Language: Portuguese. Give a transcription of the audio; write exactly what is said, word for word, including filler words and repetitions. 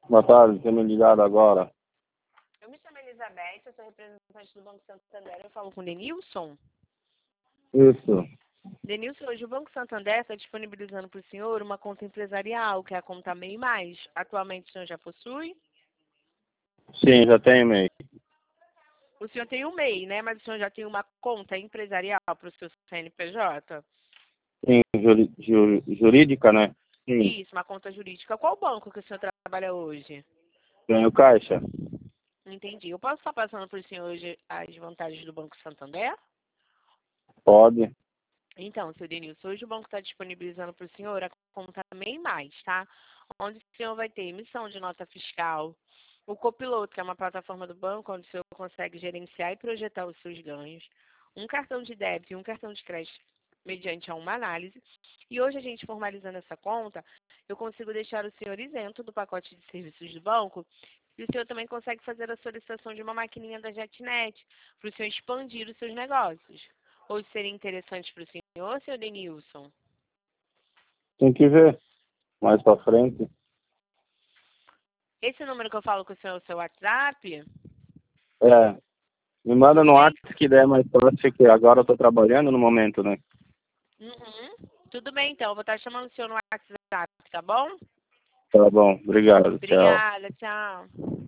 Boa tarde, tem me ligado agora. Eu me chamo Elizabeth, eu sou representante do Banco Santander, eu falo com o Denilson. Isso. Denilson, hoje o Banco Santander está disponibilizando para o senhor uma conta empresarial, que é a conta MEI Mais. Atualmente o senhor já possui? Sim, já tem e-mail. O senhor tem um MEI, né? Mas o senhor já tem uma conta empresarial para o seu C N P J? Sim, juri, ju- jurídica, né? Sim. Isso, uma conta jurídica. Qual banco que o senhor trabalha hoje? Tenho caixa? Entendi. Eu posso estar passando para o senhor hoje as vantagens do Banco Santander? Pode. Então, seu Denilson, hoje o banco está disponibilizando para o senhor a conta MEI Mais, tá? Onde o senhor vai ter emissão de nota fiscal, o Copiloto, que é uma plataforma do banco onde o senhor consegue gerenciar e projetar os seus ganhos, um cartão de débito e um cartão de crédito mediante a uma análise. E hoje a gente formalizando essa conta, eu consigo deixar o senhor isento do pacote de serviços do banco e o senhor também consegue fazer a solicitação de uma maquininha da JetNet para o senhor expandir os seus negócios. Hoje seria interessante para o senhor, senhor Denilson? Tem que ver mais pra frente. Esse número que eu falo com o senhor é o seu WhatsApp? É. Me manda Tudo no bem? WhatsApp que der mais fácil, que agora eu tô trabalhando no momento, né? Uhum. Tudo bem, então. Eu vou estar chamando o senhor no WhatsApp, tá bom? Tá bom, obrigado, tchau. Obrigada, tchau.